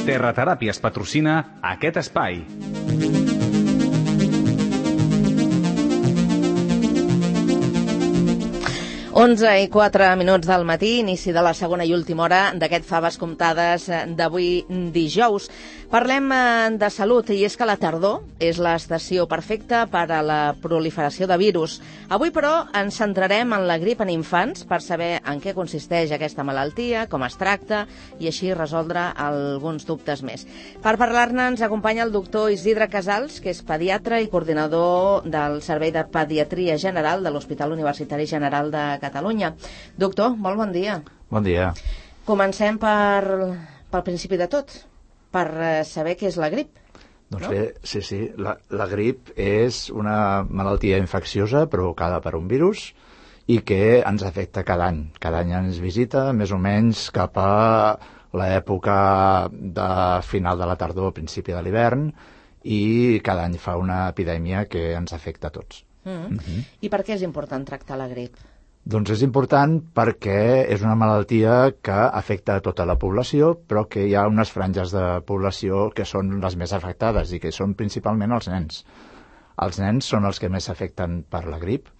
Terrateràpies patrocina aquest espai. 11:04 del matí, inici de la segona i última hora d'aquest Faves Comptades d'avui dijous. Parlem de salut, i és que la tardor és l'estació perfecta per a la proliferació de virus. Avui, però, ens centrarem en la grip en infants per saber en què consisteix aquesta malaltia, com es tracta, i així resoldre alguns dubtes més. Per parlar-ne ens acompanya el doctor Isidre Casals, que és pediatre i coordinador del Servei de Pediatria General de l'Hospital Universitari General de Catalunya. Doctor, molt bon dia. Bon dia. Comencem pel principi de tot, per saber què és la grip. Doncs no? Bé, sí. La grip és una malaltia infecciosa provocada per un virus i que ens afecta cada any. Cada any ens visita, més o menys, cap a l'època de final de la tardor, principi de l'hivern, i cada any fa una epidèmia que ens afecta a tots. I per què és important tractar la grip? Doncs és important perquè és una malaltia que afecta a tota la població, però que hi ha unes franges de població que són les més afectades i que són principalment els nens. Els nens són els que més s'afecten per la grip,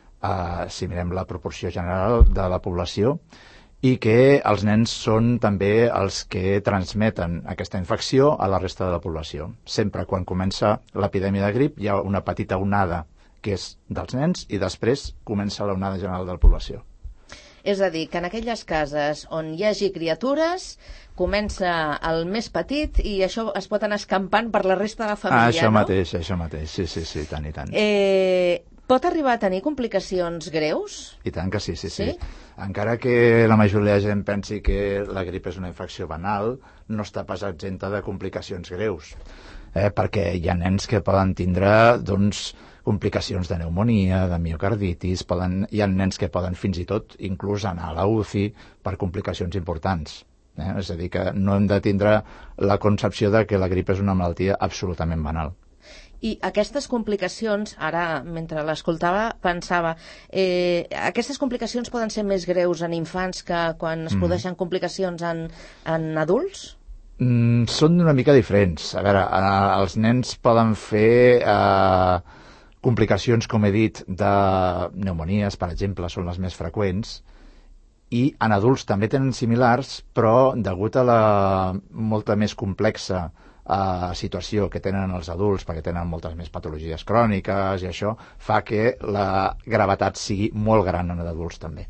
si mirem la proporció general de la població, i que els nens són també els que transmeten aquesta infecció a la resta de la població. Sempre quan comença l'epidèmia de grip hi ha una petita onada que és dels nens, i després comença la onada general de la població. És a dir, que en aquelles cases on hi hagi criatures comença el més petit i això es pot anar escampant per la resta de la família, això no? Això mateix, sí, tant i tant. Pot arribar a tenir complicacions greus? I tant que sí. Encara que la majoria de gent pensi que la grip és una infecció banal, no està pas exempta de complicacions greus, perquè hi ha nens que poden tindre, doncs, complicacions de pneumonia, de miocarditis, hi ha nens que poden fins i tot inclús anar a la UCI per complicacions importants. És a dir, que no hem de tindre la concepció de que la grip és una malaltia absolutament banal. I aquestes complicacions, ara, mentre l'escoltava, pensava, aquestes complicacions poden ser més greus en infants que quan es produeixen complicacions en adults? Són una mica diferents. A veure, els nens poden fer complicacions, com he dit, de pneumonies, per exemple, són les més freqüents, i en adults també tenen similars, però degut a la molta més complexa situació que tenen els adults, perquè tenen moltes més patologies cròniques i això, fa que la gravetat sigui molt gran en adults també.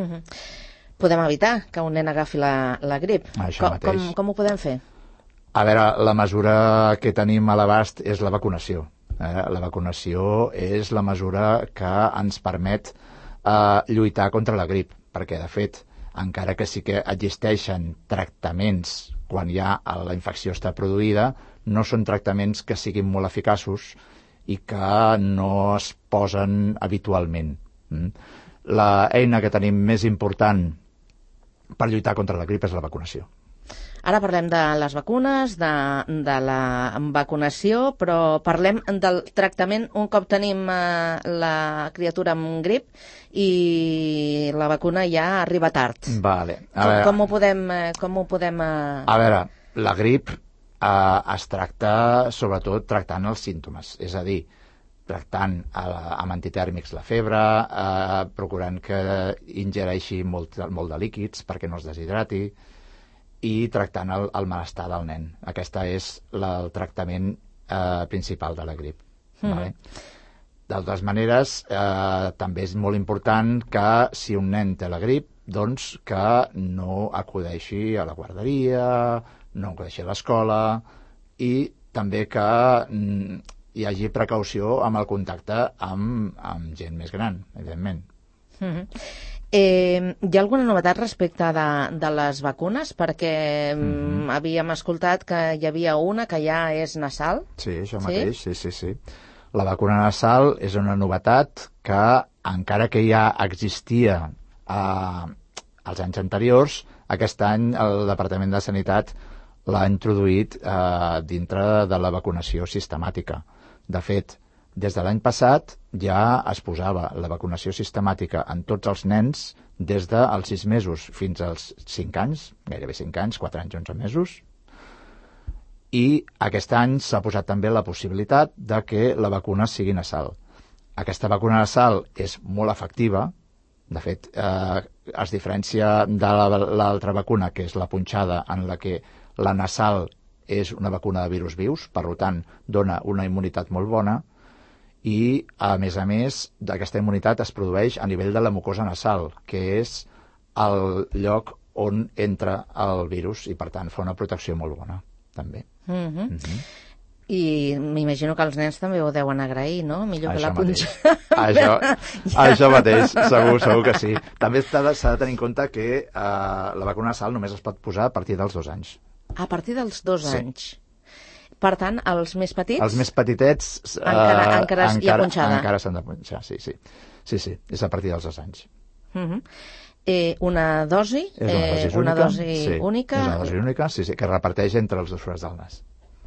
Podem evitar que un nen agafi la grip? Això mateix. Com ho podem fer? A veure, la mesura que tenim a l'abast és la vacunació. La vacunació és la mesura que ens permet lluitar contra la grip, perquè, de fet, encara que sí que existeixen tractaments quan ja la infecció està produïda, no són tractaments que siguin molt eficaços i que no es posen habitualment. L'eina que tenim més important per lluitar contra la grip és la vacunació. Ara parlem de les vacunes, de la vacunació, però parlem del tractament un cop tenim la criatura amb grip i la vacuna ja arriba tard. Vale. Com ho podem... A veure, la grip es tracta sobretot tractant els símptomes, és a dir, tractant amb antitèrmics la febre, procurant que ingereixi molt de líquids perquè no es deshidrati, i tractant el malestar del nen. Aquest és el tractament principal de la grip. Vale? D'altres maneres, també és molt important que si un nen té la grip, doncs que no acudeixi a la guarderia, no acudeixi a l'escola, i també que hi hagi precaució amb el contacte amb gent més gran, evidentment. Hi ha alguna novetat respecte de les vacunes? Perquè havíem escoltat que hi havia una que ja és nasal. Sí, això mateix, sí. La vacuna nasal és una novetat que, encara que ja existia als anys anteriors, aquest any el Departament de Sanitat l'ha introduït dintre de la vacunació sistemàtica. De fet, des de l'any passat ja es posava la vacunació sistemàtica en tots els nens des dels 6 mesos fins als 5 anys, gairebé 5 anys, 4 anys, 11 mesos, i aquest any s'ha posat també la possibilitat de que la vacuna sigui nasal. Aquesta vacuna nasal és molt efectiva, de fet, es diferencia de l'altra vacuna, que és la punxada, en la que la nasal és una vacuna de virus vius, per tant, dona una immunitat molt bona, i, a més, aquesta immunitat es produeix a nivell de la mucosa nasal, que és el lloc on entra el virus i, per tant, fa una protecció molt bona, també. I m'imagino que els nens també ho deuen agrair, no? Millor que la punxa. Això mateix, segur que sí. També s'ha de tenir en compte que la vacuna nasal només es pot posar a partir dels 2 anys. A partir dels 2 anys? Per tant, els més petits? Els més petitets encara hi ha punxada. Encara s'han de punxar, sí. Sí, és a partir dels 2 anys. Una dosi? Una dosi única? És una dosi única, sí, que es reparteix entre els 2 forats del nas.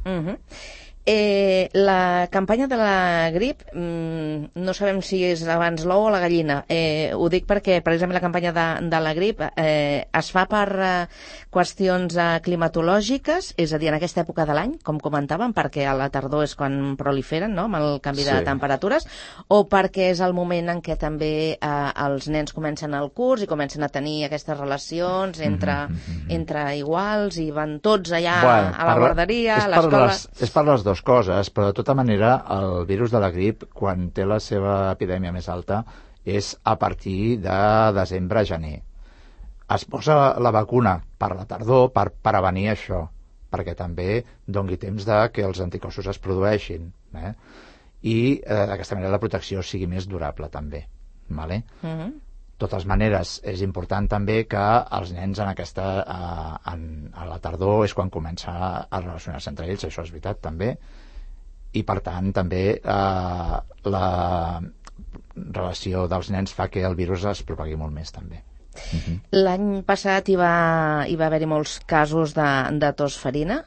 La campanya de la grip, no sabem si és abans l'ou o la gallina. Ho dic perquè precisament la campanya de la grip es fa per qüestions climatològiques, és a dir, en aquesta època de l'any, com comentàvem, perquè a la tardor és quan proliferen, no?, amb el canvi de temperatures, o perquè és el moment en què també els nens comencen el curs i comencen a tenir aquestes relacions entre iguals i van tots allà a la guarderia, a l'escola... És per les dues coses, però de tota manera el virus de la grip, quan té la seva epidèmia més alta, és a partir de desembre a gener. Es posa la vacuna per la tardor per prevenir això, perquè també doni temps de que els anticossos es produeixin, i d'aquesta manera la protecció sigui més durable també. De totes maneres, és important també que els nens a la tardor és quan comença a relacionar-se entre ells, això és veritat també, i per tant també la relació dels nens fa que el virus es propagui molt més també. L'any passat hi va haver-hi molts casos de tos ferina.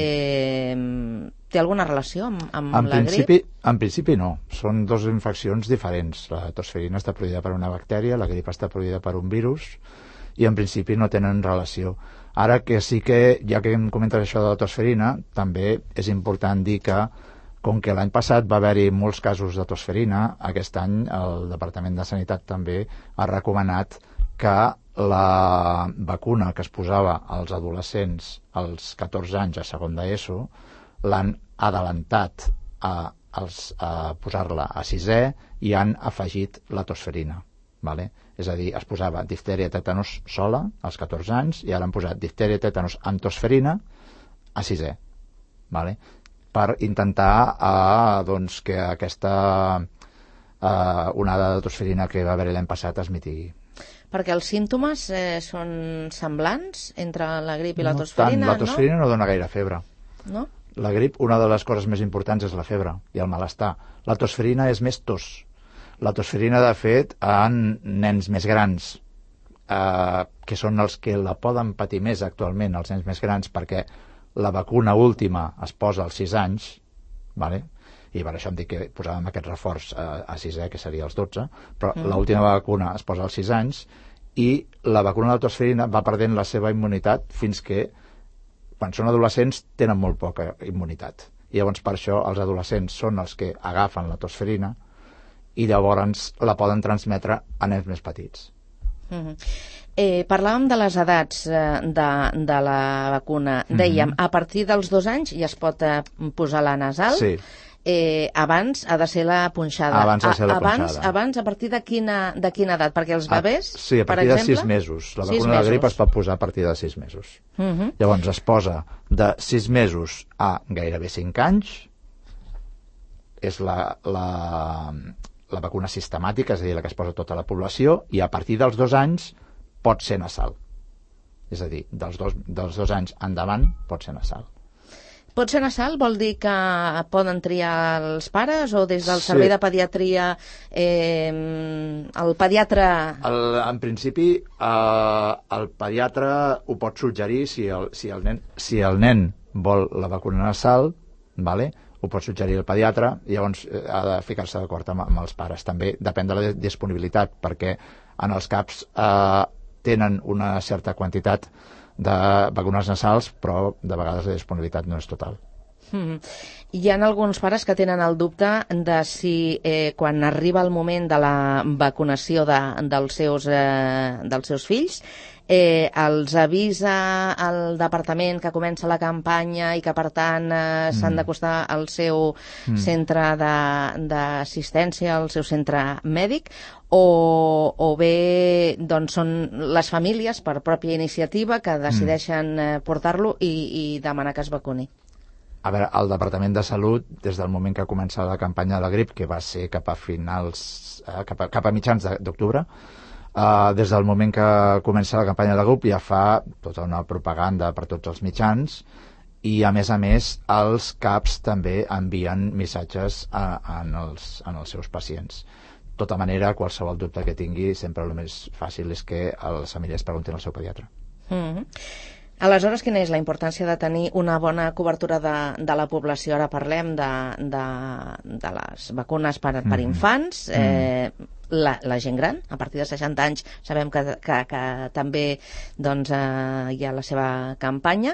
Té alguna relació amb la grip? En principi no, són dues infeccions diferents. La tosferina està produïda per una bactèria, la grip està produïda per un virus, i en principi no tenen relació. Ara que sí que, ja que em comentes això de la tosferina, també és important dir que, com que l'any passat va haver-hi molts casos de tosferina, aquest any el Departament de Sanitat també ha recomanat que la vacuna que es posava als adolescents als 14 anys a segon d'ESO l'han adelantat a posar-la a 6è i han afegit la tosferina. És a dir, es posava diftèria i tètanus sola als 14 anys i ara han posat diftèria i tètanus amb tosferina a 6è. Per intentar que aquesta onada de tosferina que va haver l'any passat es mitigui. Perquè els símptomes són semblants entre la grip i la tosferina, no? La tosferina no dona gaire febre. No? La grip, una de les coses més importants és la febre i el malestar. La tosferina és més tos. La tosferina, de fet, en nens més grans, que són els que la poden patir més actualment, els nens més grans, perquè la vacuna última es posa als 6 anys, i per això em dic que posàvem aquest reforç a 6è, que seria als 12, però l'última vacuna es posa als 6 anys i la vacuna de la tosferina va perdent la seva immunitat fins que, quan són adolescents, tenen molt poca immunitat. I llavors per això els adolescents són els que agafen la tosferina i llavors la poden transmetre a nens més petits. Parlàvem de les edats de la vacuna. Dèiem, a partir dels 2 anys ja es pot posar la nasal. Sí. Abans ha de ser la punxada. Abans ha de ser la punxada. Abans, a partir de quina edat? Perquè els bebès, sí, a partir de 6 mesos. La vacuna de la grip es pot posar a partir de 6 mesos. Llavors es posa de 6 mesos a gairebé 5 anys. És la vacuna sistemàtica, és a dir, la que es posa a tota la població, i a partir dels 2 anys pot ser nasal. És a dir, dels 2 anys endavant pot ser nasal. Pot ser nasal vol dir que poden triar els pares o des del servei de pediatria el pediatre... En principi, el pediatre ho pot suggerir si el nen vol la vacuna nasal, ho pot suggerir el pediatre, i llavors ha de ficar-se d'acord amb els pares. També depèn de la disponibilitat, perquè en els CAPs tenen una certa quantitat de vacunes nasals, però de vegades la disponibilitat no és total. Hi ha alguns pares que tenen el dubte de si quan arriba el moment de la vacunació dels seus fills els avisa al departament que comença la campanya i que per tant s'han d'acostar al seu centre d'assistència, al seu centre mèdic, o bé doncs, són les famílies per pròpia iniciativa que decideixen portar-lo i demanar que es vacuni. A veure, el Departament de Salut, des del moment que comença la campanya de la grip, que va ser cap a mitjans d'octubre, des del moment que comença la campanya de la grip ja fa tota una propaganda per tots els mitjans i, a més, els CAPs també envien missatges en els seus pacients. De tota manera, qualsevol dubte que tingui, sempre el més fàcil és que les famílies preguntin al seu pediatre. Aleshores, quina és la importància de tenir una bona cobertura de la població? Ara parlem de les vacunes per infants, la gent gran, a partir de 60 anys sabem que també doncs, hi ha la seva campanya.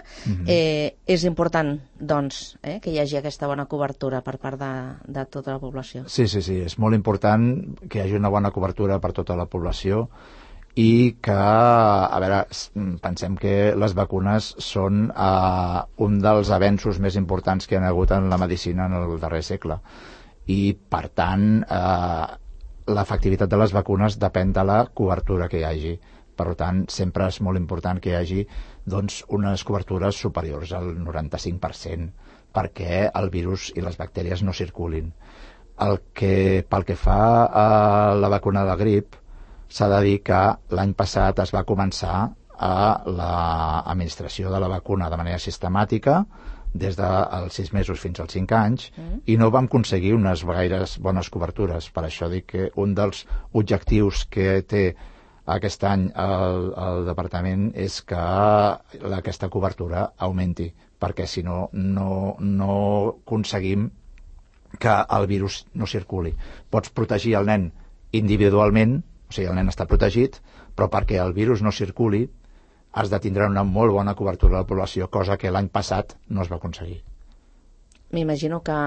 És important doncs, que hi hagi aquesta bona cobertura per part de tota la població. Sí, és molt important que hi hagi una bona cobertura per tota la població i que, a veure, pensem que les vacunes són un dels avenços més importants que hi ha hagut en la medicina en el darrer segle. I, per tant, l'efectivitat de les vacunes depèn de la cobertura que hi hagi. Per tant, sempre és molt important que hi hagi doncs, unes cobertures superiors al 95% perquè el virus i les bactèries no circulin. Pel que fa a la vacuna de la grip, s'ha de dir que l'any passat es va començar l'administració de la vacuna de manera sistemàtica des dels 6 mesos fins als 5 anys i no vam aconseguir unes gaires bones cobertures. Per això dic que un dels objectius que té aquest any el departament és que aquesta cobertura augmenti, perquè si no, no aconseguim que el virus no circuli. Pots protegir el nen individualment, o sigui, el nen està protegit, però perquè el virus no circuli has de tindre una molt bona cobertura de la població, cosa que l'any passat no es va aconseguir. M'imagino que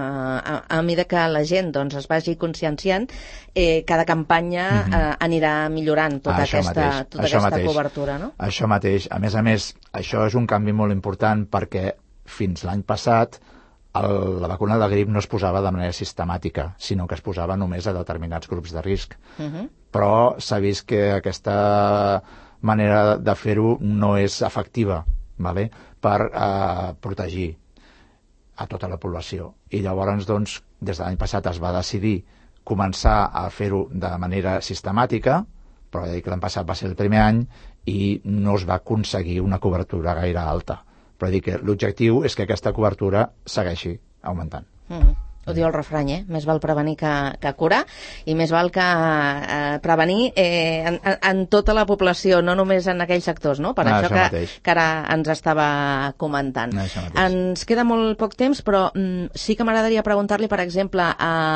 a mesura que la gent doncs, es vagi conscienciant, cada campanya anirà millorant tota aquesta cobertura, no? Això mateix. A més, això és un canvi molt important perquè fins l'any passat la vacuna de la grip no es posava de manera sistemàtica, sinó que es posava només a determinats grups de risc. Però s'ha vist que aquesta manera de fer-ho no és efectiva, per protegir a tota la població. I llavors, doncs, des de l'any passat es va decidir començar a fer-ho de manera sistemàtica, però ja dic que l'any passat va ser el primer any i no es va aconseguir una cobertura gaire alta. Però dic que l'objectiu és que aquesta cobertura segueixi augmentant. Ho diu el refrany, més val prevenir que curar, i més val que prevenir en tota la població, no només en aquells sectors, no? Per això que ara ens estava comentant. Ens queda molt poc temps, però sí que m'agradaria preguntar-li, per exemple,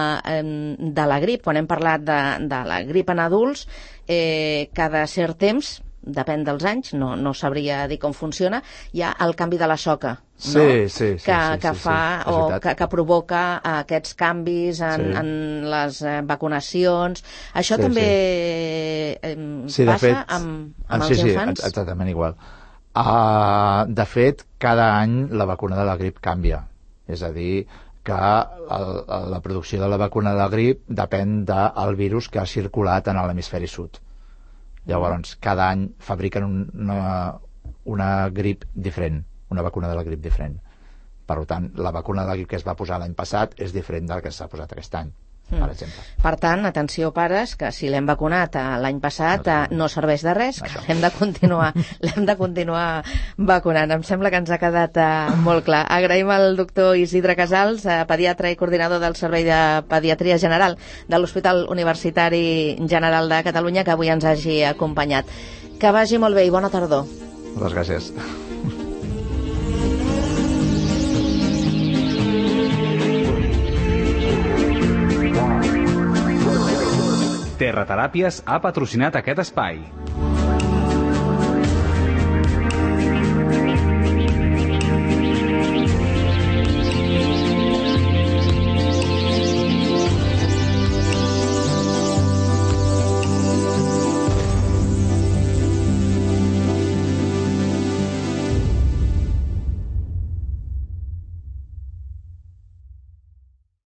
de la grip, quan hem parlat de la grip en adults, cada cert temps, depèn dels anys, no sabria dir com funciona, hi ha el canvi de la soca, no? Que fa o que provoca aquests canvis en les vacunacions. Això també passa amb els infants? Sí, exactament igual. De fet, cada any la vacuna de la grip canvia. És a dir, que la producció de la vacuna de la grip depèn del virus que ha circulat en l'hemisferi sud. Llavors, cada any fabriquen una grip diferent, una vacuna de la grip diferent. Per tant, la vacuna de la grip que es va posar l'any passat és diferent de la que s'ha posat aquest any, per exemple. Per tant, atenció, pares, que si l'hem vacunat l'any passat no serveix de res, que l'hem de continuar vacunant. Em sembla que ens ha quedat molt clar. Agraïm al doctor Isidre Casals, pediatre i coordinador del Servei de Pediatria General de l'Hospital Universitari General de Catalunya, que avui ens hagi acompanyat. Que vagi molt bé i bona tardor. Moltes gràcies. Terrateràpies ha patrocinat aquest espai.